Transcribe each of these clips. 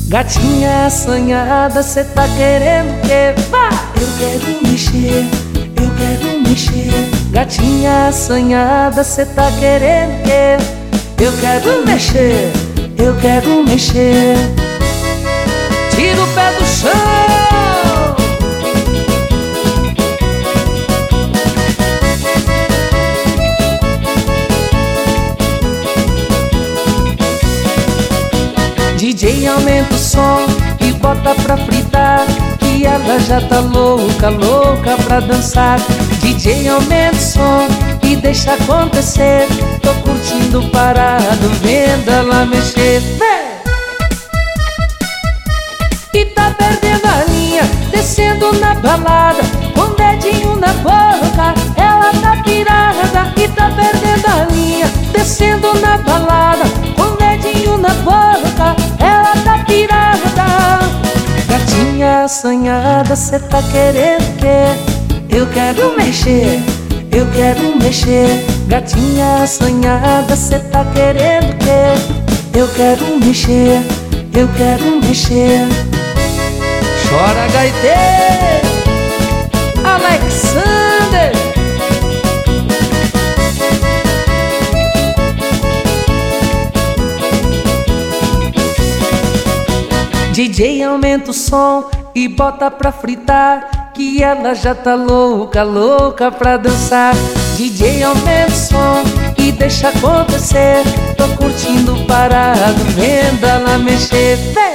Gatinha assanhada, cê tá querendo que vá? Eu quero mexer, eu quero mexer. Gatinha assanhada, cê tá querendo que? Eu quero mexer, eu quero mexer. Tira o pé do chão. DJ aumenta o som e bota pra fritar, que ela já tá louca, louca pra dançar. DJ aumenta o som e deixa acontecer, tô curtindo parado, vendo ela mexer. E tá perdendo a linha, descendo na balada, com o dedinho na boca, ela tá pirada. E tá perdendo a linha, descendo na balada, com o dedinho na boca, ela tá pirada. Gatinha assanhada, cê tá querendo que? Eu quero mexer, eu quero mexer. Gatinha assanhada, cê tá querendo que? Eu quero mexer, eu quero mexer. Chora, gaiteiro, Alexander. DJ aumenta o som e bota pra fritar, que ela já tá louca, louca pra dançar. DJ aumenta o som e deixa acontecer, tô curtindo parado, vendo ela mexer.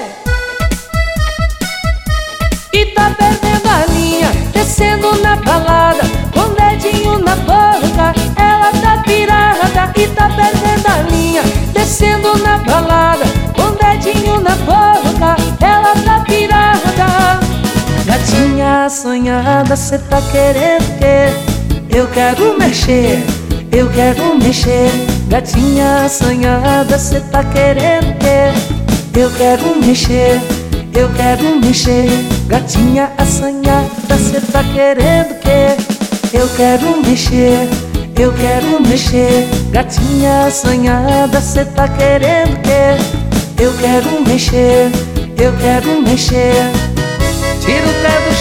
E tá perdendo a linha, descendo na balada, com o dedinho na boca, ela tá pirada. E tá perdendo a linha, descendo na balada, com o dedinho na boca, ela tá pirada. Gatinha assanhada, cê tá querendo que? Eu quero mexer, eu quero mexer. Gatinha assanhada, cê tá querendo que? Eu quero mexer, eu quero mexer. Gatinha assanhada, cê tá querendo que? Eu quero mexer, eu quero mexer. Gatinha assanhada, cê tá querendo que? Eu quero mexer, eu quero mexer. Tira o pé do